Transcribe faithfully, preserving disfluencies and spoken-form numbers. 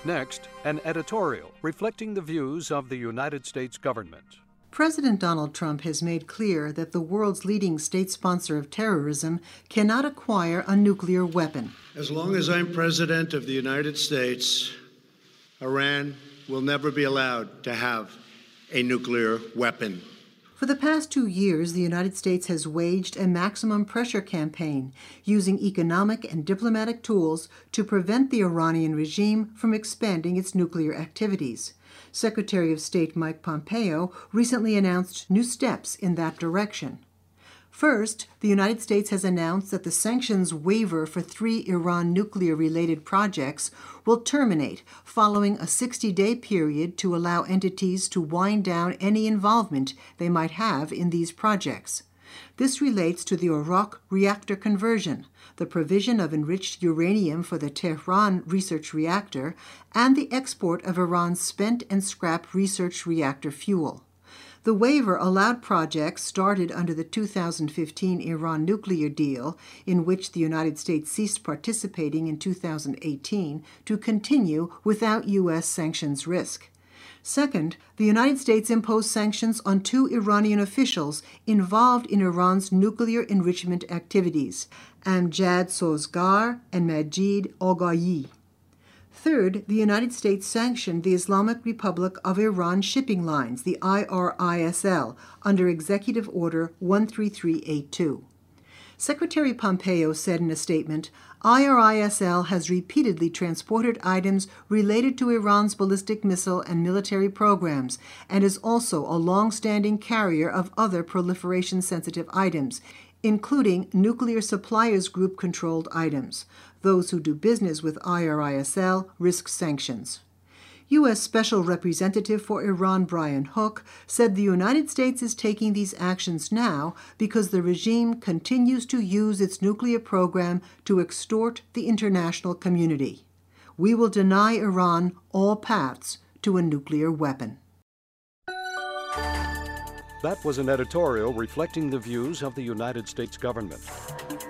Next, an editorial reflecting the views of the United States government. President Donald Trump has made clear that the world's leading state sponsor of terrorism cannot acquire a nuclear weapon. As long as I'm president of the United States, Iran will never be allowed to have a nuclear weapon. For the past two years, the United States has waged a maximum pressure campaign using economic and diplomatic tools to prevent the Iranian regime from expanding its nuclear activities. Secretary of State Mike Pompeo recently announced new steps in that direction. First, the United States has announced that the sanctions waiver for three Iran nuclear-related projects will terminate following a sixty-day period to allow entities to wind down any involvement they might have in these projects. This relates to the Arak reactor conversion, the provision of enriched uranium for the Tehran research reactor, and the export of Iran's spent and scrap research reactor fuel. The waiver allowed projects started under the two thousand fifteen Iran nuclear deal, in which the United States ceased participating in two thousand eighteen, to continue without U S sanctions risk. Second, the United States imposed sanctions on two Iranian officials involved in Iran's nuclear enrichment activities, Amjad Sozgar and Majid Oghayi. Third, the United States sanctioned the Islamic Republic of Iran shipping lines, the I R I S L, under Executive Order one three three eight two. Secretary Pompeo said in a statement, I R I S L has repeatedly transported items related to Iran's ballistic missile and military programs and is also a long-standing carrier of other proliferation-sensitive items, including Nuclear Suppliers Group-controlled items. Those who do business with I R I S L risk sanctions. U S Special Representative for Iran Brian Hook said the United States is taking these actions now because the regime continues to use its nuclear program to extort the international community. We will deny Iran all paths to a nuclear weapon. That was an editorial reflecting the views of the United States government.